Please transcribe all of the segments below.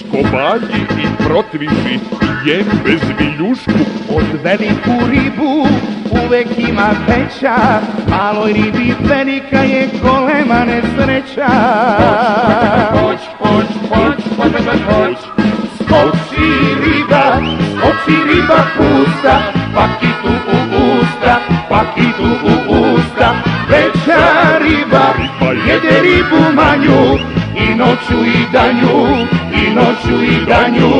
kobalji i protviži, jem bez viljušku. Od veliku ribu uvek ima veća, maloj ribi velika je golema nesreća. Poć, poć, poć, poć, poć, poć. Skoči riba pusta, pakitu u usta, pakitu u usta. Veća riba jede ribu manju, i noću i danju, i noću i danju.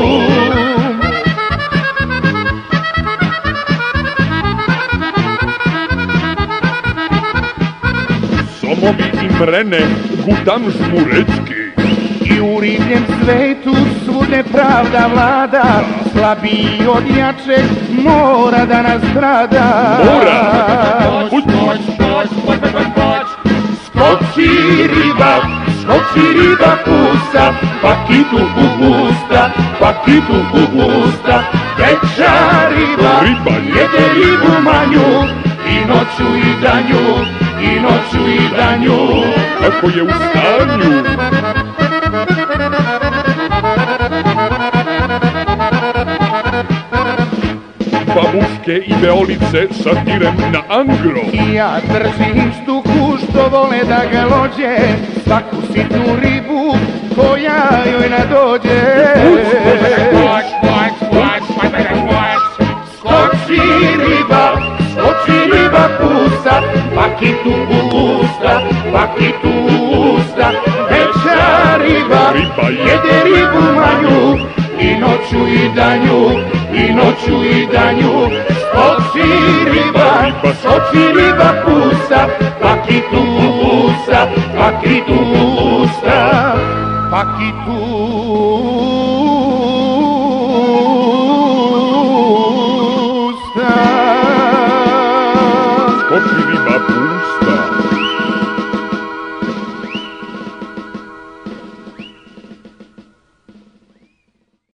Somovi i mrene, gudam žmurečki. I u ribljem svetu svude pravda vlada, slabiji od jačeg mora da nastrada. Mora! Poć, poć, poć, poć, poć, poć. Skoči riba pusta, pakitu u usta, pakitu u usta. Veća riba jede ribu manju, i noću i danju, i noću i danju. Ako je u stanju. Babuške i veolice satirem na angro. I ja držim štuku što vole da ga lođe, svaku sitnu ribu koja joj nadođe. Poć, poć, poć, poć, poć, poć. Skoči riba pusta, pakitu u usta, pakitu u usta. Veća riba jede ribu manju, i noću i danju, i noću i danju. Skoči riba pusta, pakitu u usta, pakitu u usta, pakitu u usta. Skoči riba pusta.